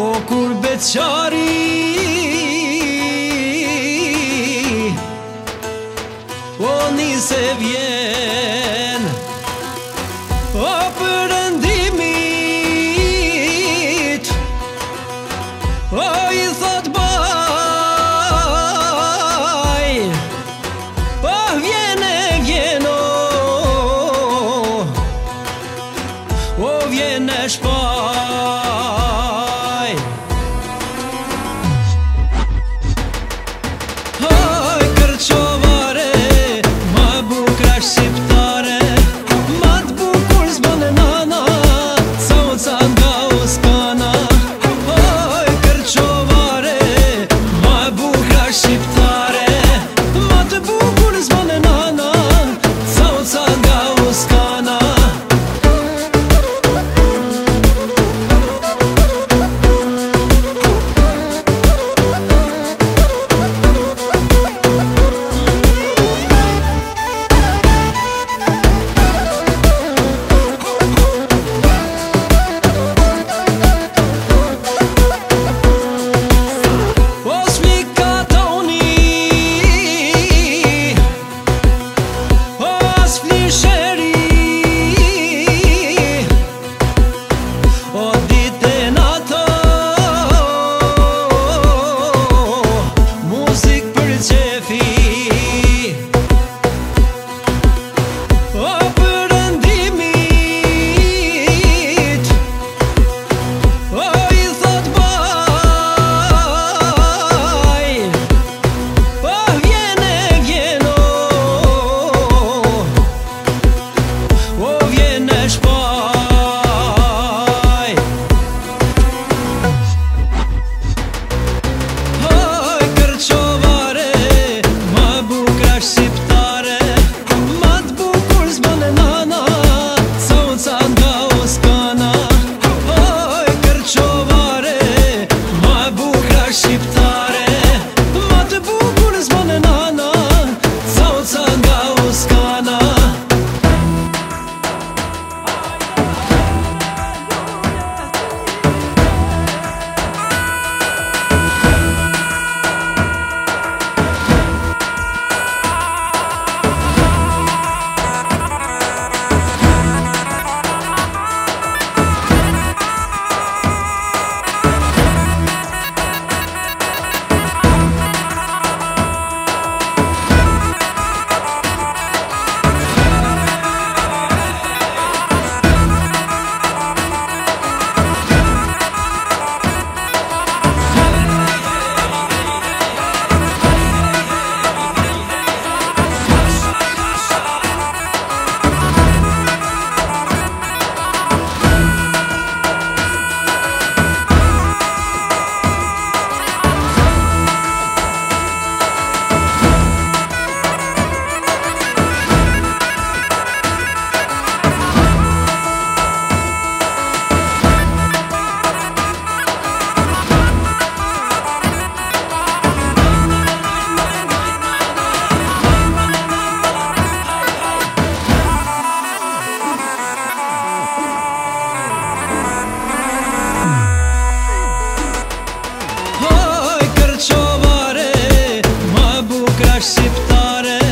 O kur beqari O nise vjen O përëndimit O i thot baj O vjen e vjen O vjen e shpaj Hoj kërqovare Ma bukra shqiptare Ma t'bukur zbën e nana Soca nga uskana Hoj kërqovare Ma bukra shqiptare Ma t'bukur zbën e nana Soca nga uskana Shqiptare